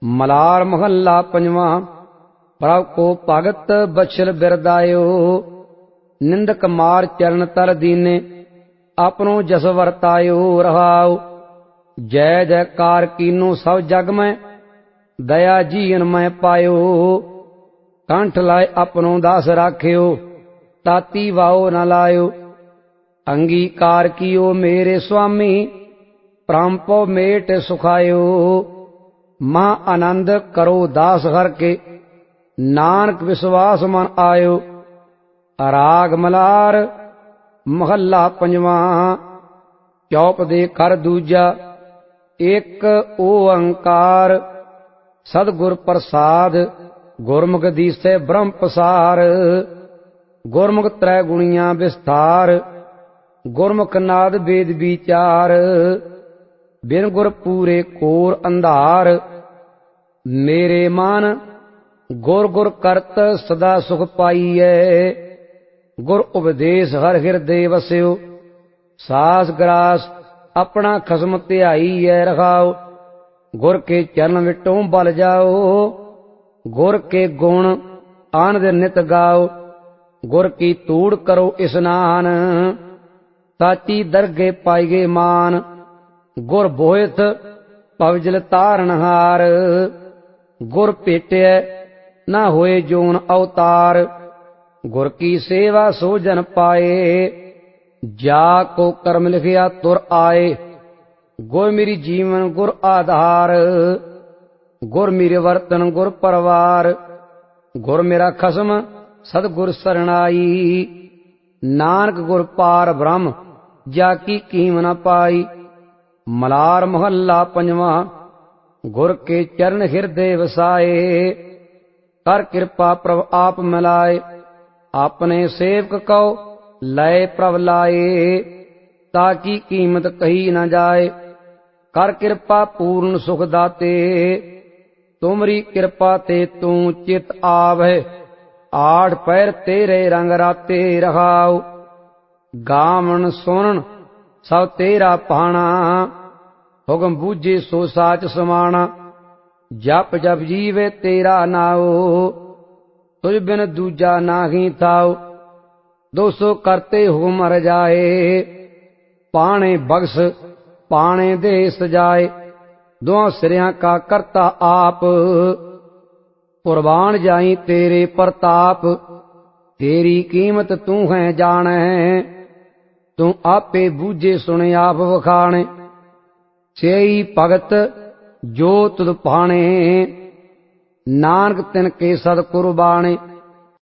मलार महल्ला पंजवा। प्रभ को भगत बछल बिरदायो, निंदक मार चरण तर दीने, अपनो जस वर्तायो रहाओ। जय जयकार कीनो सब जग में, दया जीवन मैं पायो। कंठ लाए अपनो दास राख्यो, ताती वाओ न लायो। अंगीकार कियो मेरे स्वामी, प्रांपो मेट सुखायो। महा आनंद करो दास हर के, नानक विश्वास मन आयो। राग मलार महल्ला पंजवा। चौप दे कर दूजा, एक ओंकार। सदगुर प्रसाद, गुरमुख दीसे ब्रह्म प्रसार। गुरमुख त्रै गुणिया विस्तार, गुरमुख नाद वेद विचार। बिन गुर पूरे कोर अंधार, मेरे मान गुर गुर करत सदा सुख पाइयै। गुर उपदेश हर हृदय वस्यो, सास ग्रास अपना खसम ध्याई है रखाओ। गुर के चरण विटों बल जाओ, गुर के गुण आनंद नित गाओ। गुर की तूड़ करो स्नान, साची दरगे पाइगे मान। गुर बोहित पवजल तारनहार, गुर भेटे न होए जोन अवतार। गुर की सेवा सो जन पाए, जा को कर्म लिखिया तुर आए। गुर मेरी जीवन गुर आधार, गुर मेरे वर्तन गुर परवार। गुर मेरा खसम सदगुर सरणाई, नानक गुर पार ब्रह्म जाकी कीम न पाई। मलार महल्ला पंजवा। गुर के चरण हृदय वसाए, कर कृपा प्रभ आप मिलाए। अपने सेवक को लय प्रभ लाए, ताकि कीमत कही न जाए। कर कृपा पूर्ण सुख दाते, तुमरी कृपा ते तू चित आवै। आठ पैर तेरे रंग राते रखाओ, गावन सुनन सब तेरा पाना। हुक्म बूझे सो साच समाना, जप जप जीवे तेरा नाओ। तुझ बिन दूजा नाही थाओ, दो सो करते हुक्म मर जाए। पाणे बख्श पाणे दे सजाए, दों सिरिया का करता आप। कुर्बान जाई तेरे प्रताप, तेरी कीमत तू है जाने। तू आपे बूझे सुने आप वखाणे, सेई भगत जो तुद पाणे। नानक तिन के सद कुर्बाने,